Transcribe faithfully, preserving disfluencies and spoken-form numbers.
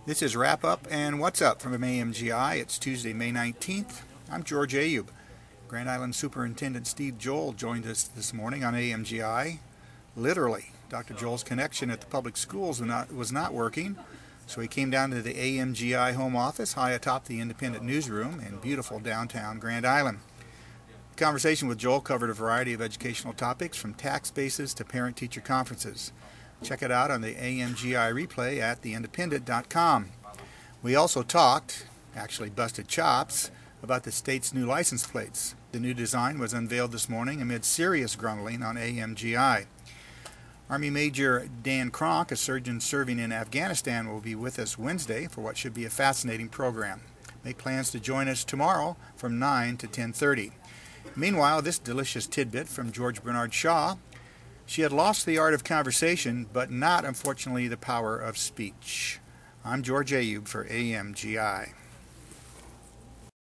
This is Wrap Up and What's Up from A M G I. It's Tuesday, May nineteenth. I'm George Ayub. Grand Island Superintendent Steve Joel joined us this morning on A M G I. Literally, Doctor Joel's connection at the public schools was not, was not working, so he came down to the A M G I home office high atop the Independent newsroom in beautiful downtown Grand Island. The conversation with Joel covered a variety of educational topics from tax bases to parent-teacher conferences. Check it out on the A M G I replay at the independent dot com. We also talked, actually busted chops, about the state's new license plates. The new design was unveiled this morning amid serious grumbling on A M G I. Army Major Dan Kronk, a surgeon serving in Afghanistan, will be with us Wednesday for what should be a fascinating program. Make plans to join us tomorrow from nine to ten thirty. Meanwhile, this delicious tidbit from George Bernard Shaw. She had lost the art of conversation, but not, unfortunately, the power of speech. I'm George Ayub for A M G I.